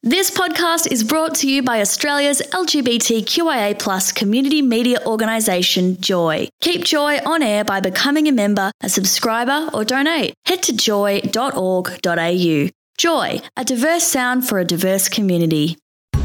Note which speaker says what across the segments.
Speaker 1: This podcast is brought to you by Australia's LGBTQIA+ community media organisation, Joy. Keep Joy on air by becoming a member, a subscriber, or donate. Head to joy.org.au. Joy, a diverse sound for a diverse community.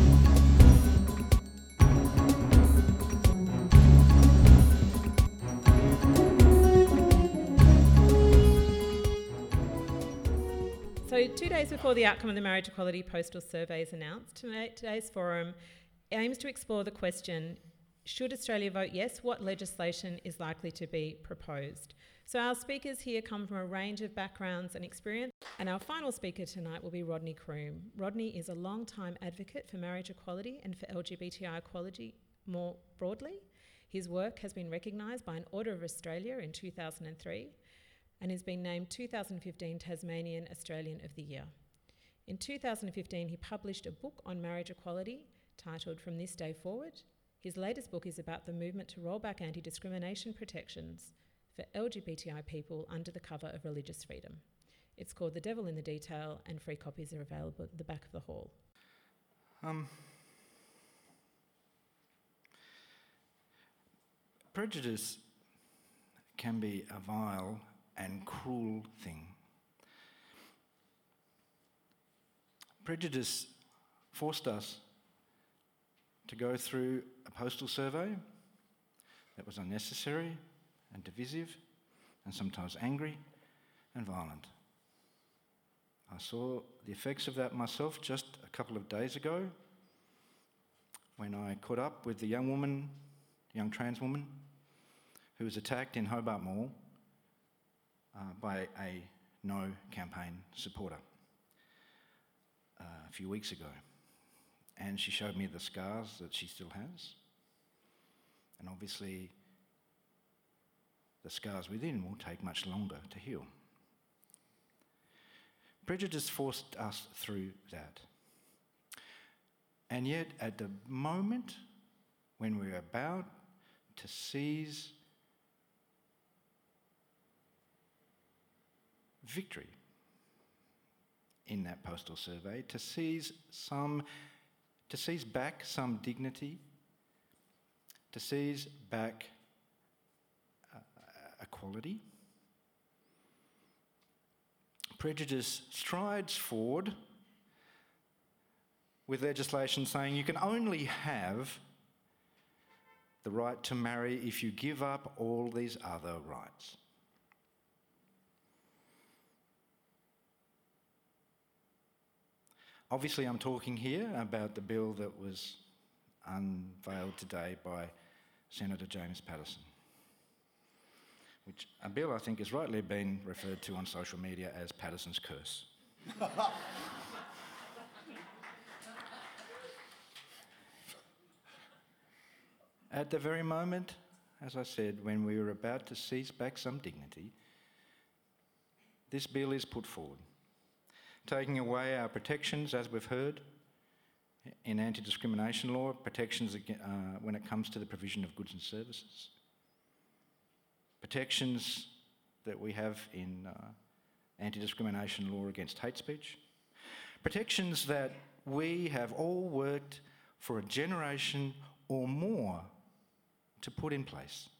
Speaker 2: So 2 days before the outcome of the marriage equality postal survey is announced, today's forum aims to explore the question, should Australia vote yes? What legislation is likely to be proposed? So our speakers here come from a range of backgrounds and experience, and our final speaker tonight will be Rodney Croome. Rodney is a long-time advocate for marriage equality and for LGBTI equality more broadly. His work has been recognised by an Order of Australia in 2003, and has been named 2015 Tasmanian Australian of the Year. In 2015, he published a book on marriage equality titled From This Day Forward. His latest book is about the movement to roll back anti-discrimination protections for LGBTI people under the cover of religious freedom. It's called The Devil in the Detail, and free copies are available at the back of the hall.
Speaker 3: Prejudice can be a vile and cruel thing. Prejudice forced us to go through a postal survey that was unnecessary and divisive and sometimes angry and violent. I saw the effects of that myself just a couple of days ago when I caught up with the young trans woman who was attacked in Hobart Mall by a No campaign supporter a few weeks ago. And she showed me the scars that she still has. And obviously, the scars within will take much longer to heal. Prejudice forced us through that. And yet, at the moment when we're about to seize victory in that postal survey, to seize back some dignity, to seize back equality, prejudice strides forward with legislation saying you can only have the right to marry if you give up all these other rights. Obviously, I'm talking here about the bill that was unveiled today by Senator James Paterson, which a bill I think is rightly been referred to on social media as Paterson's curse. At the very moment, as I said, when we were about to seize back some dignity, this bill is put forward, taking away our protections, as we've heard, in anti-discrimination law, protections when it comes to the provision of goods and services, protections that we have in anti-discrimination law against hate speech, protections that we have all worked for a generation or more to put in place.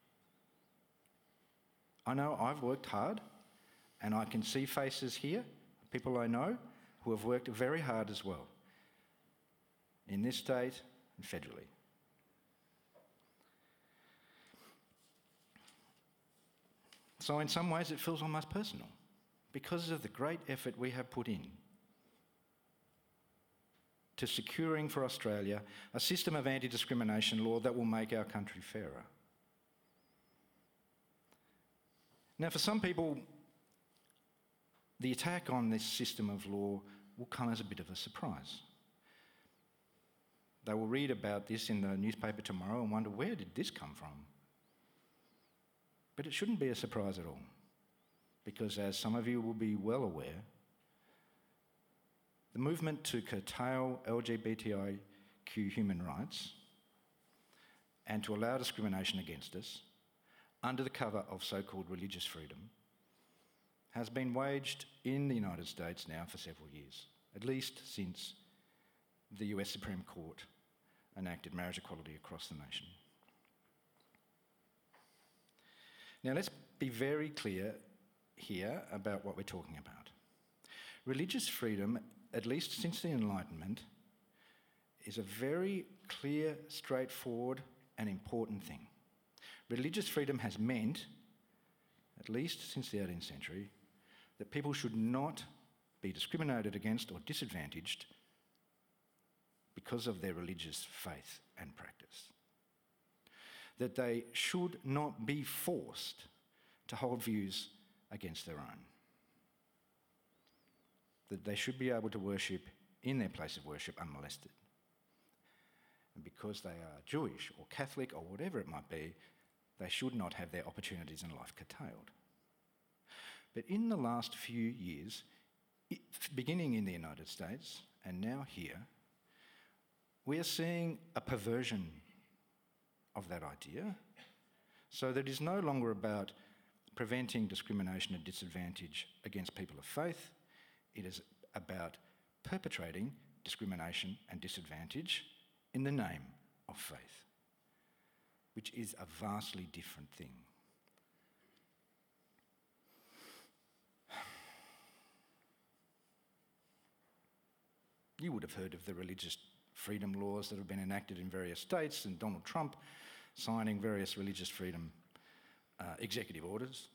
Speaker 3: I know I've worked hard, and I can see faces here, people I know who have worked very hard as well, in this state and federally. So in some ways it feels almost personal because of the great effort we have put in to securing for Australia a system of anti-discrimination law that will make our country fairer. Now, for some people, the attack on this system of law will come as a bit of a surprise. They will read about this in the newspaper tomorrow and wonder, where did this come from? But it shouldn't be a surprise at all, because as some of you will be well aware, the movement to curtail LGBTIQ human rights and to allow discrimination against us under the cover of so-called religious freedom has been waged in the United States now for several years, at least since the US Supreme Court enacted marriage equality across the nation. Now let's be very clear here about what we're talking about. Religious freedom, at least since the Enlightenment, is a very clear, straightforward and important thing. Religious freedom has meant, at least since the 18th century, that people should not be discriminated against or disadvantaged because of their religious faith and practice. That they should not be forced to hold views against their own. That they should be able to worship in their place of worship unmolested. And because they are Jewish or Catholic or whatever it might be, they should not have their opportunities in life curtailed. But in the last few years, beginning in the United States and now here, we are seeing a perversion of that idea, so that it is no longer about preventing discrimination and disadvantage against people of faith. It is about perpetrating discrimination and disadvantage in the name of faith, which is a vastly different thing. You would have heard of the religious freedom laws that have been enacted in various states, and Donald Trump signing various religious freedom executive orders.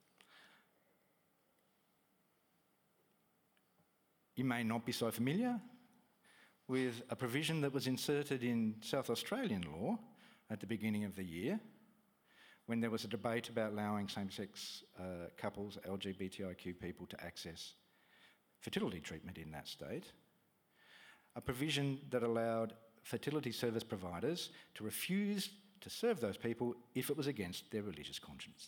Speaker 3: You may not be so familiar with a provision that was inserted in South Australian law at the beginning of the year, when there was a debate about allowing same-sex couples, LGBTIQ people, to access fertility treatment in that state. A provision that allowed fertility service providers to refuse to serve those people if it was against their religious conscience.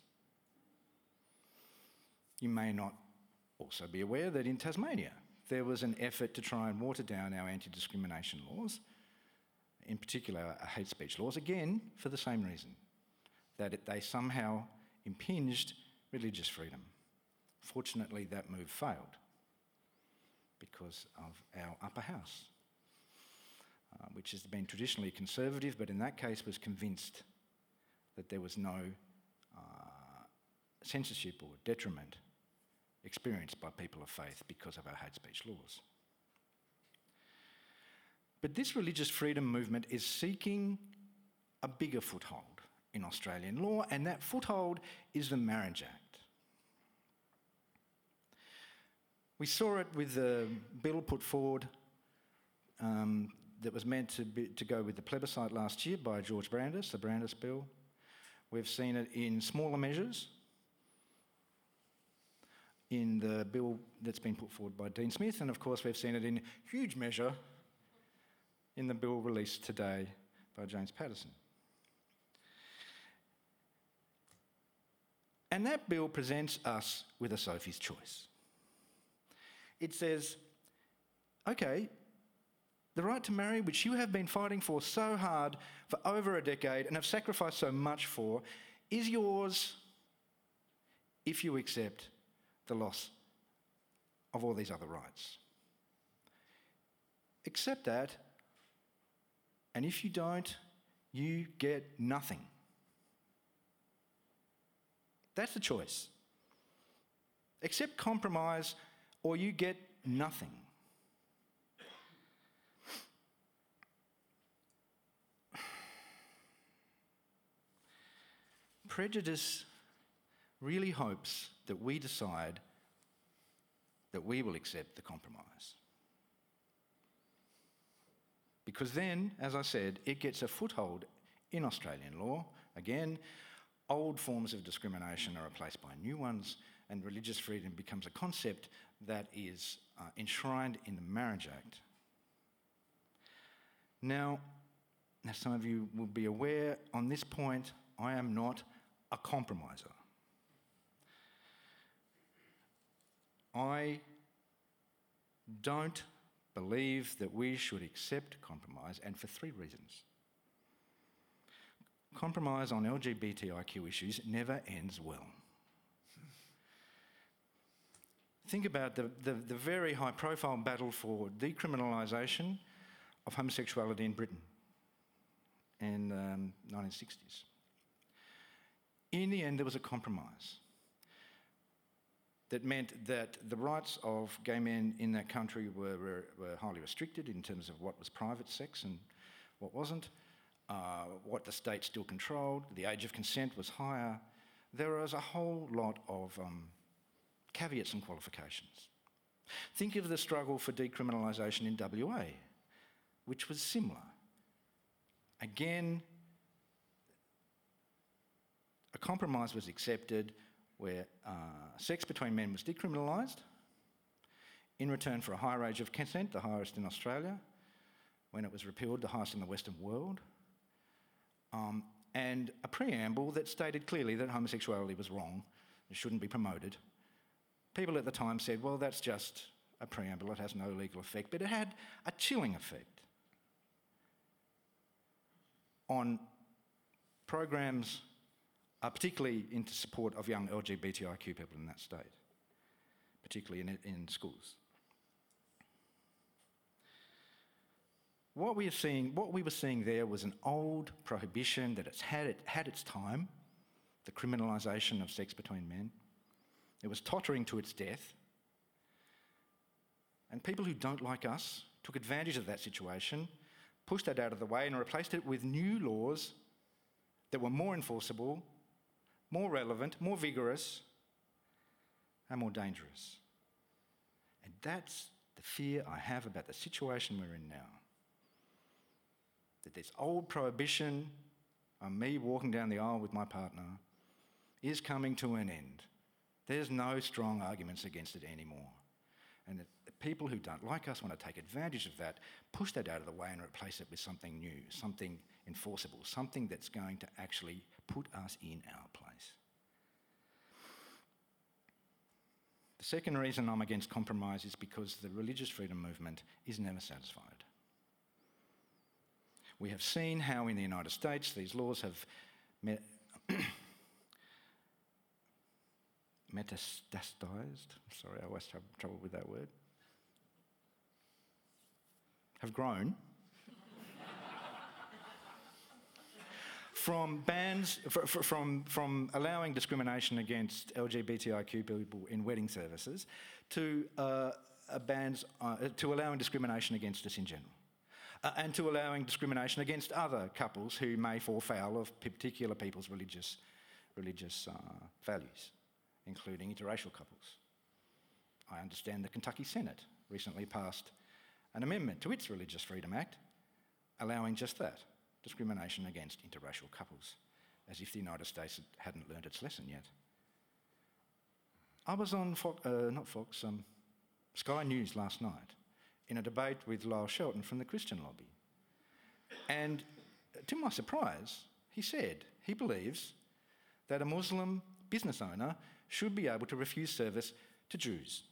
Speaker 3: You may not also be aware that in Tasmania there was an effort to try and water down our anti-discrimination laws, in particular our hate speech laws, again for the same reason, that they somehow impinged religious freedom. Fortunately, that move failed because of our upper house, which has been traditionally conservative, but in that case was convinced that there was no censorship or detriment experienced by people of faith because of our hate speech laws. But this religious freedom movement is seeking a bigger foothold in Australian law, and that foothold is the Marriage Act. We saw it with the bill put forward that was meant to go with the plebiscite last year by George Brandis, the Brandis Bill. We've seen it in smaller measures in the bill that's been put forward by Dean Smith, and of course we've seen it in huge measure in the bill released today by James Paterson. And that bill presents us with a Sophie's choice. It says, okay, the right to marry, which you have been fighting for so hard for over a decade and have sacrificed so much for, is yours if you accept the loss of all these other rights. Accept that, and if you don't, you get nothing. That's the choice. Accept compromise, or you get nothing. Prejudice really hopes that we decide that we will accept the compromise. Because then, as I said, it gets a foothold in Australian law. Again, old forms of discrimination are replaced by new ones, and religious freedom becomes a concept that is enshrined in the Marriage Act. Now, as some of you will be aware, on this point, I am not a compromiser. I don't believe that we should accept compromise, and for three reasons. Compromise on LGBTIQ issues never ends well. Think about the very high-profile battle for decriminalisation of homosexuality in Britain in the 1960s. In the end, there was a compromise that meant that the rights of gay men in that country were highly restricted in terms of what was private sex and what wasn't, what the state still controlled, the age of consent was higher. There was a whole lot of caveats and qualifications. Think of the struggle for decriminalisation in WA, which was similar. Again, a compromise was accepted where sex between men was decriminalised in return for a higher age of consent, the highest in Australia. When it was repealed, the highest in the Western world. And a preamble that stated clearly that homosexuality was wrong, it shouldn't be promoted. People at the time said, well, that's just a preamble, it has no legal effect, but it had a chilling effect on programs, particularly into support of young LGBTIQ people in that state, particularly in schools. What we were seeing there was an old prohibition that had its time, the criminalisation of sex between men. It was tottering to its death. And people who don't like us took advantage of that situation, pushed that out of the way and replaced it with new laws that were more enforceable, more relevant, more vigorous, and more dangerous. And that's the fear I have about the situation we're in now. That this old prohibition on me walking down the aisle with my partner is coming to an end. There's no strong arguments against it anymore. And the people who don't like us want to take advantage of that, push that out of the way and replace it with something new, something enforceable, something that's going to actually put us in our place. The second reason I'm against compromise is because the religious freedom movement is never satisfied. We have seen how in the United States these laws have metastasized. Sorry, I always have trouble with that word. Have grown from bans, from allowing discrimination against LGBTIQ people in wedding services to bans to allowing discrimination against us in general. And to allowing discrimination against other couples who may fall foul of particular people's religious values, including interracial couples. I understand the Kentucky Senate recently passed an amendment to its Religious Freedom Act allowing just that, discrimination against interracial couples, as if the United States hadn't learned its lesson yet. I was on Sky News last night in a debate with Lyle Shelton from the Christian Lobby. And to my surprise, he said he believes that a Muslim business owner should be able to refuse service to Jews.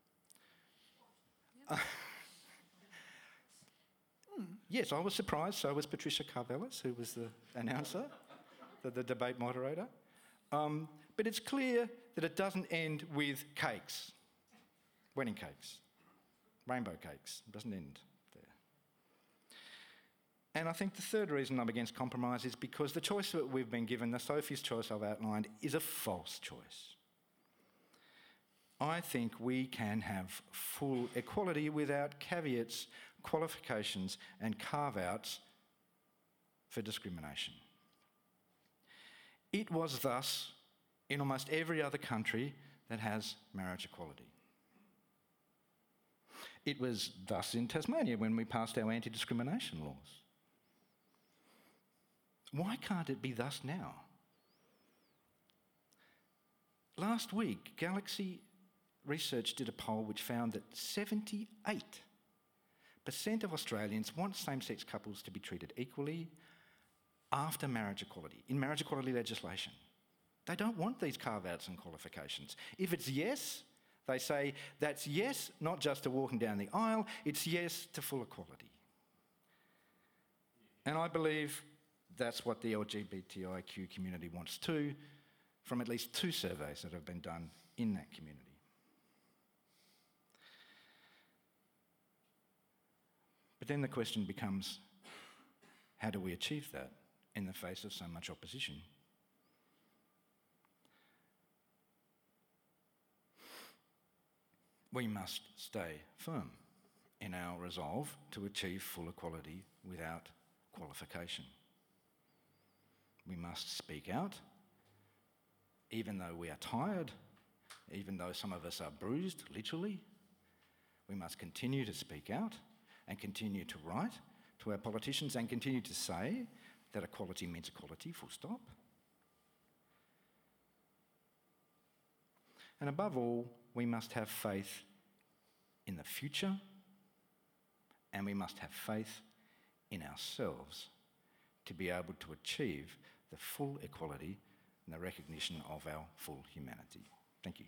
Speaker 3: Yes, I was surprised, so was Patricia Karvelas, who was the announcer, the debate moderator. But it's clear that it doesn't end with cakes, wedding cakes. Rainbow cakes. It doesn't end there. And I think the third reason I'm against compromise is because the choice that we've been given, the Sophie's choice I've outlined, is a false choice. I think we can have full equality without caveats, qualifications, and carve-outs for discrimination. It was thus in almost every other country that has marriage equality. It was thus in Tasmania when we passed our anti-discrimination laws. Why can't it be thus now? Last week, Galaxy Research did a poll which found that 78% of Australians want same-sex couples to be treated equally after marriage equality, in marriage equality legislation. They don't want these carve-outs and qualifications. If it's yes, they say that's yes, not just to walking down the aisle, it's yes to full equality. And I believe that's what the LGBTIQ community wants too, from at least 2 surveys that have been done in that community. But then the question becomes, how do we achieve that in the face of so much opposition? We must stay firm in our resolve to achieve full equality without qualification. We must speak out, even though we are tired, even though some of us are bruised, literally. We must continue to speak out and continue to write to our politicians and continue to say that equality means equality, full stop. And above all, we must have faith in the future, and we must have faith in ourselves to be able to achieve the full equality and the recognition of our full humanity. Thank you.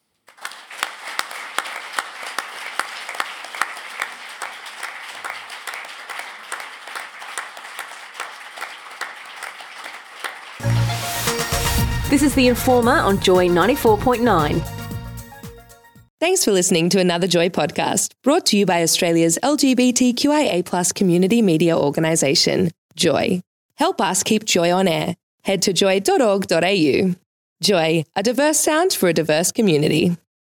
Speaker 4: This is The Informer on Joy 94.9.
Speaker 5: Thanks for listening to another Joy podcast, brought to you by Australia's LGBTQIA+ community media organisation, Joy. Help us keep Joy on air. Head to joy.org.au. Joy, a diverse sound for a diverse community.